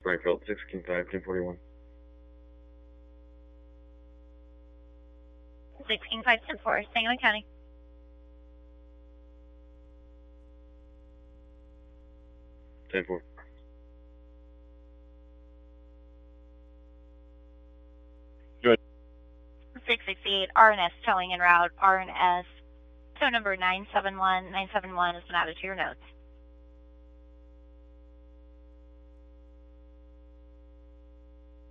Springfield, 6 King 5, 1041. 6 King 5, 10-4, Sangamon County. Ten four. 668 RNS towing en route. RNS tow number 971. 971 has been added to your notes.